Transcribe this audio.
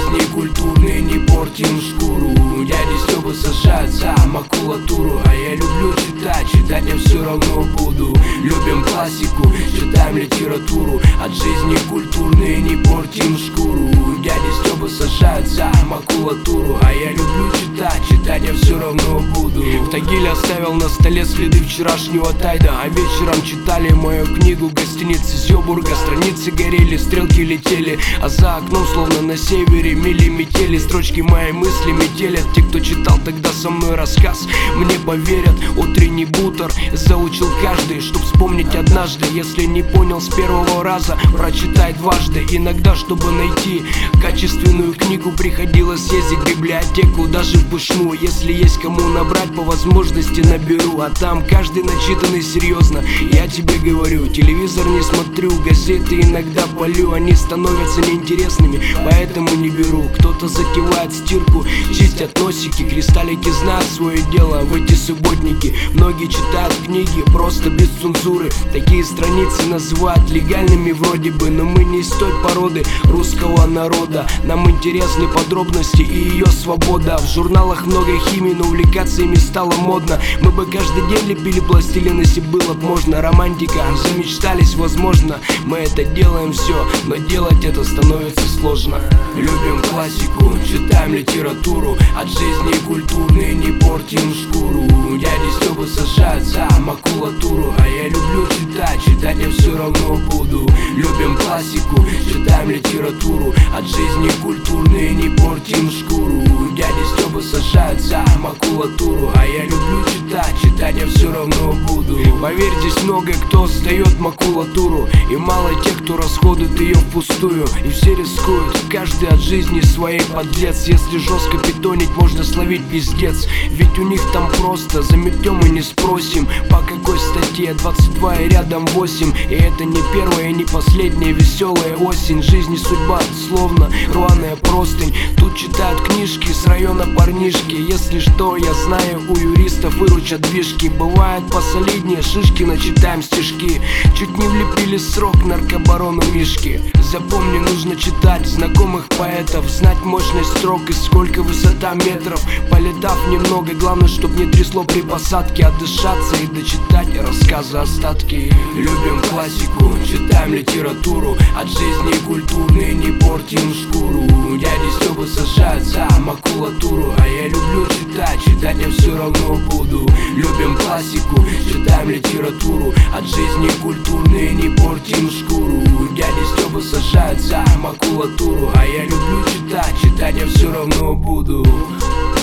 жизни культурные, не портим шкуру. Дяди Стёпы сажают за макулатуру, а я люблю читать, читать я все равно буду. Любим классику, читаем литературу, от жизни культурные, не портим шкуру. Дяди Стёпы сажают за макулатуру, а я люблю читать, читать я все равно буду. В Тагиле оставил на столе следы вчерашнего тайда, а вечером читали мою книгу гостиницы Зёбурга. Страницы горели, стрелки летели, а за окном словно на севере мели метели. Строчки моей мысли метелят, те, кто читал тогда со мной рассказ, мне поверят. Утренний бутер заучил каждый, чтоб вспомнить однажды. Если не понял с первого раза, прочитай дважды. Иногда, чтобы найти качественную книгу, приходилось ездить в библиотеку, даже в Пышну. Если есть кому набрать, по возможности наберу, а там каждый начитанный серьезно. Я тебе говорю, телевизор не смотрю, газеты иногда полю, они становятся неинтересными, поэтому не беру. Кто-то затевает стирку, чистят носики, кристаллики знают свое дело в эти субботники. Многие читают книги просто без цензуры, такие страницы называют легальными вроде бы, но мы не из той породы русского народа. Нам интересны подробности и ее свобода. В журналах много химии, но увлекаться ими стало модно. Мы бы каждый день лепили пластилин, если было б можно. Романтика, замечтались, возможно. Мы это делаем все, но делать это становится сложно. Любим классику, читаем литературу, от жизни культурные, не портим шкуру. Дяди Стёпы сажают за макулатуру, а я люблю читать, читать я все равно буду. Любим классику, читаем литературу, от жизни культурные, не портим шкуру. Дяди Стёпы сажают за макулатуру, а я люблю читать, читать я все равно буду. Поверь, здесь много кто сдает макулатуру, и мало тех, кто расходует ее впустую. И все рискуют, каждый от жизни своей подлец. Если жестко питонить, можно словить пиздец. Ведь у них там просто заметем и не спросим, по какой статье. 22 и рядом 8. И это не первая и не последняя веселая осень. Жизнь и судьба словно рваная простынь. Тут читают книжки с района парнишки. Если что, я знаю, у юристов выручат движки. Бывает посолиднее, Шишкина читаем стишки. Чуть не влепили срок наркобарону Мишки. Запомни, нужно читать знакомых поэтов, знать мощность строк и сколько высота метров. Полетав немного, главное, чтоб не трясло при посадке, отдышаться и дочитать рассказы остатки. Любим классику, читаем литературу, от жизни культурные, не портим шкуру. Дяди Стёпы сажают за макулатуру, а я люблю читать, читать я все равно буду. Любим классику, читаем литературу, от жизни культурные, не портим шкуру. Дяди Стёпы сажают за макулатуру, а я люблю читать, читать я все равно буду.